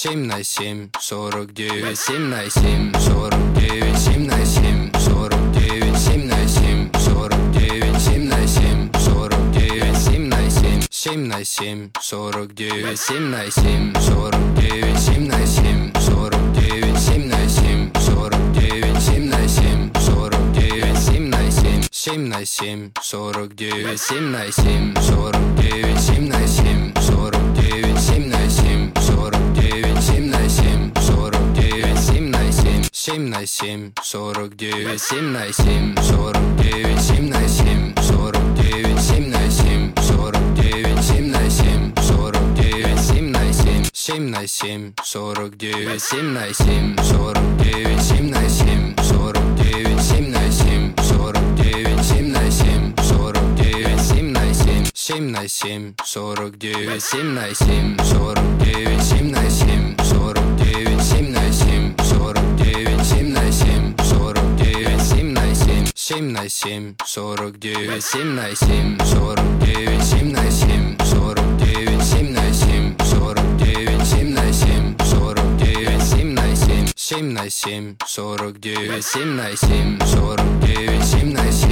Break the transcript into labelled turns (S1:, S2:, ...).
S1: 7 на 7, 49, 7 на 7, 49, 7 на 7, 49, 7 на 7, 49, 7 на 7, 49, 7 на 7, 7 на 7, 49, 7 на 7, 49, 7 на 7, 49, 7 на 7, 49, 7 на 7, 49, 7 на 7, 7 на 7, 49, 7 на 7, 49, 7 на 7, 49, 7 на 7, 49, 7 на 7, 49, 7 на 7, 7 на 7, 49, 7 на 7, 49, 7 на 7, 49, 7 на 7, 49, 7 на 7, 49, 7 на 7, 7 на 7, 49, 7 на 7, 49, 7 на 7, 49, 7 на 7, 49, 7 на 7, 49, 7 на 7, 7 на 7, 49, 7 на 7, 49, 7 на 7, 49, 7 на 7, 49, 7 на 7, 49, 7 на 7, 7 на 7, 49, 7 на 7, 49, 7 на 7, 49, 7 на 7, 49, 7 на 7, 49, 7 на 7, 7 на 7, 49, 7 на 7, 49, 7 на 7.